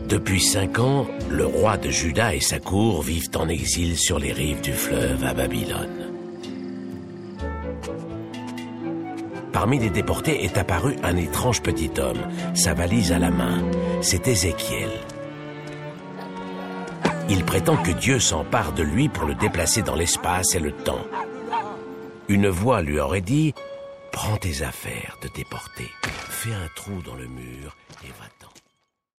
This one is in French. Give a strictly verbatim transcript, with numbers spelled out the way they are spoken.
Depuis cinq ans, le roi de Juda et sa cour vivent en exil sur les rives du fleuve à Babylone. Parmi les déportés est apparu un étrange petit homme, sa valise à la main. C'est Ézéchiel. Il prétend que Dieu s'empare de lui pour le déplacer dans l'espace et le temps. Une voix lui aurait dit « Prends tes affaires de déporté, fais un trou dans le mur et va-t'en. »